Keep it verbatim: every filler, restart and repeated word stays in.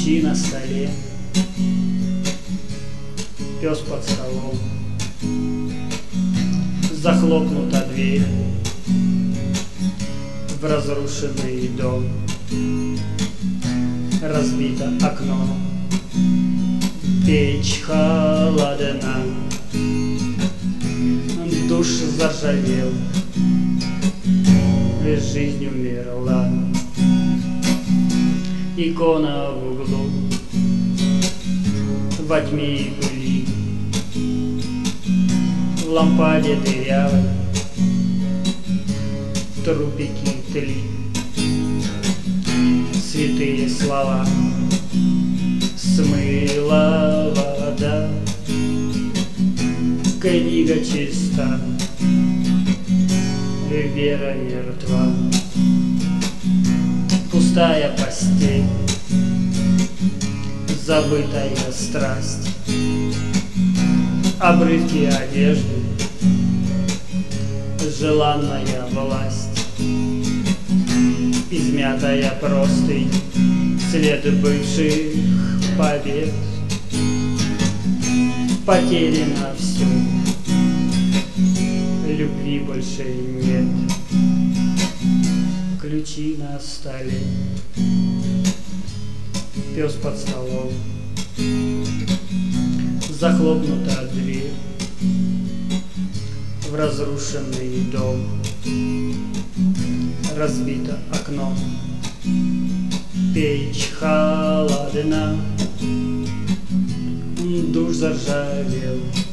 Ключи на столе, пес под столом, захлопнута дверь в разрушенный дом, разбито окно, печь холодна, душ заржавел, жизнь умерла. Икона в углу, во тьме и пыли, в лампаде дырявой трупики тли. Святые слова смыла вода, книга чиста, вера мертва. Пустая постель, забытая страсть, обрывки одежды, желанная власть, измятая простынь, след бывших побед. Потеряно все, любви больше нет. Ключи на столе, пес под столом, захлопнута дверь в разрушенный дом, разбито окно, печь холодна, душ заржавел.